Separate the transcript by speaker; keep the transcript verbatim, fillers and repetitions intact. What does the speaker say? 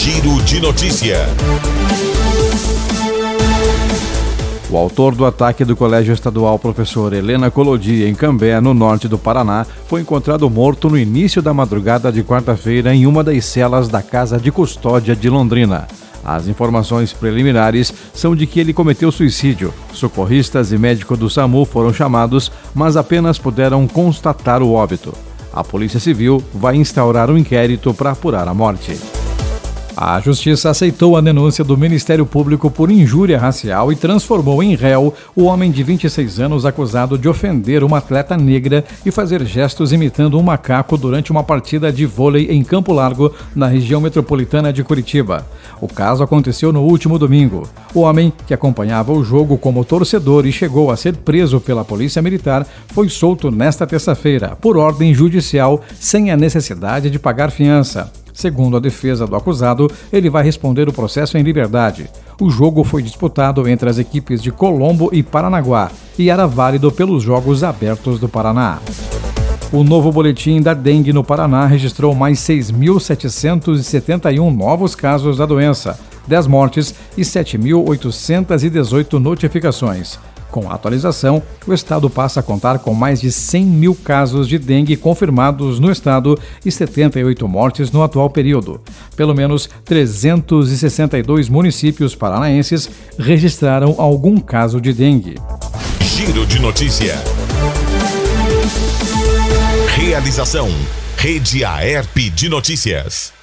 Speaker 1: Giro de Notícia.
Speaker 2: O autor do ataque do Colégio Estadual Professor Helena Collodi, em Cambé, no norte do Paraná, foi encontrado morto no início da madrugada de quarta-feira em uma das celas da Casa de Custódia de Londrina. As informações preliminares são de que ele cometeu suicídio. Socorristas e médico do SAMU foram chamados, mas apenas puderam constatar o óbito. A Polícia Civil vai instaurar um inquérito para apurar a morte. A Justiça aceitou a denúncia do Ministério Público por injúria racial e transformou em réu o homem de vinte e seis anos acusado de ofender uma atleta negra e fazer gestos imitando um macaco durante uma partida de vôlei em Campo Largo, na região metropolitana de Curitiba. O caso aconteceu no último domingo. O homem, que acompanhava o jogo como torcedor e chegou a ser preso pela Polícia Militar, foi solto nesta terça-feira, por ordem judicial, sem a necessidade de pagar fiança. Segundo a defesa do acusado, ele vai responder o processo em liberdade. O jogo foi disputado entre as equipes de Colombo e Paranaguá e era válido pelos Jogos Abertos do Paraná. O novo boletim da dengue no Paraná registrou mais seis mil setecentos e setenta e um novos casos da doença, dez mortes e sete mil oitocentas e dezoito notificações. Com a atualização, o estado passa a contar com mais de cem mil casos de dengue confirmados no estado e setenta e oito mortes no atual período. Pelo menos trezentos e sessenta e dois municípios paranaenses registraram algum caso de dengue.
Speaker 1: Giro de Notícia. Realização: Rede Aerp de Notícias.